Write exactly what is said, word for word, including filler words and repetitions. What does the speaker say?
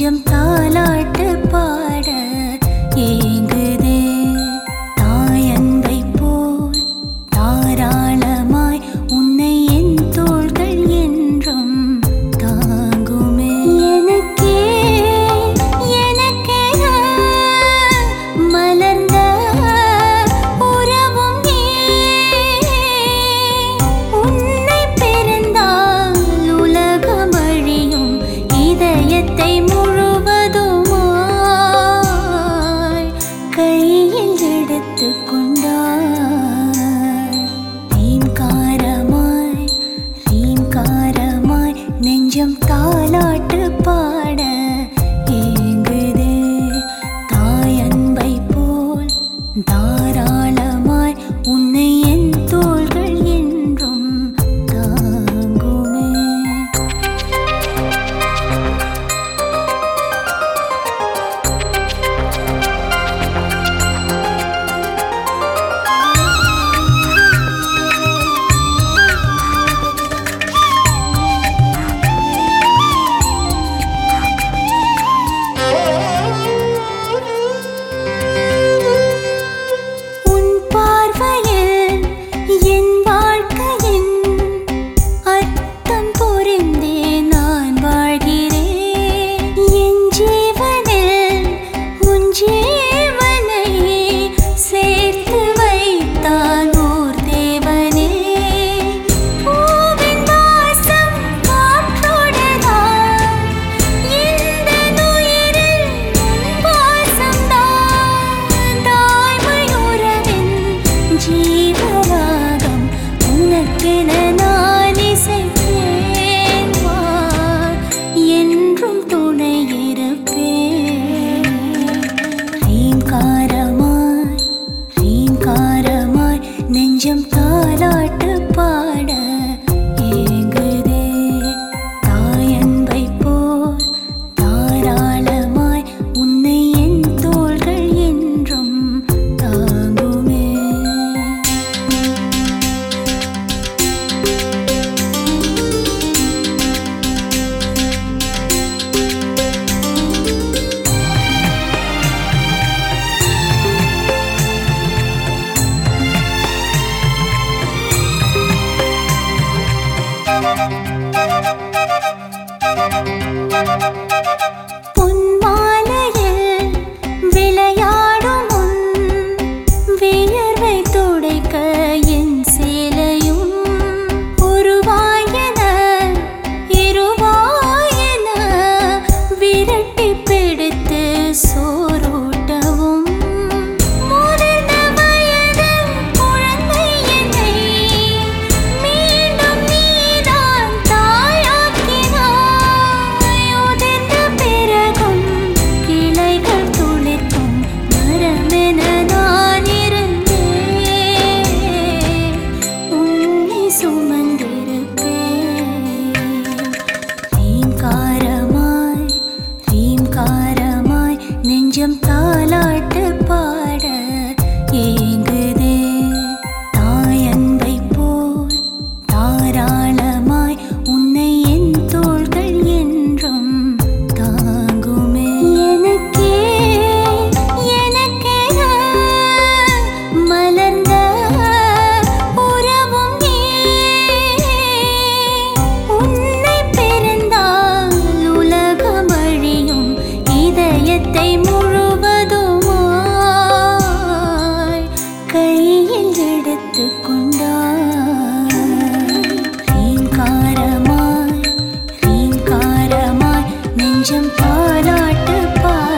நெஞ்சம் தாலாட்டு பாட ஏங்குதே தாயன்பை போல் தாராளமாய் உன்னை என் தோள்கள் என்றும் தாங்குமே. எனக்கே எனக்கென மலர்ந்த உறவும் நீ உன்னை பிறந்தால் உலகம் அழியும் இதயத்தை முழுவதுமாய் கையில் எடுத்து கொண்டாய். ரீம்காரமாய் ரீம்காரமாய் நெஞ்சம் தாலாட்டு பாட ஏங்குதே தாயன்பை போல் தாராளமாய் உன்னை என் தோள்கள் என்றும் தாங்குமே. நெஞ்சம் தாலாட்டு பாட ஏங்குதே தாயன்பை போல் தாராளமாய் உன்னை என் தோள்கள் என்றும் தாங்குமே. பொன்மாலையில் விளையாடும் உன் வியர்வை துடைக்க என் சேலையும் ஒருவாயென இருவாயென விரட்டி பிடித்து சோறூட்டவும் முதிர்ந்த வயதில் குழந்தை என்னை மீண்டும் நீதான் தாயாக்கினாய். உதிர்ந்த பிறகும் கிளைகள் துளிர்க்கும் மரமென நான் இருந்தேன் உன்னை சுமந்திருப்பேன். ரீம்காரமாய் ரீம்காரமாய் நெஞ்சம் தாலாட்டு பாட ஏங்குதே தாயன்பை போல் தாராளமாய் உன்னை என் தோள்கள் என்றும் தாங்குமே. எனக்கே எனக்கென மலர்ந்த உறவும் நீ உன்னை பிறந்தால் உலகம் அழியும் இதயத்தை முழுவதுமாய் கையில் எடுத்து கொண்டாய். ரீம்காரமாய் ரீம்காரமாய் நெஞ்சம் தாலாட்டு பாட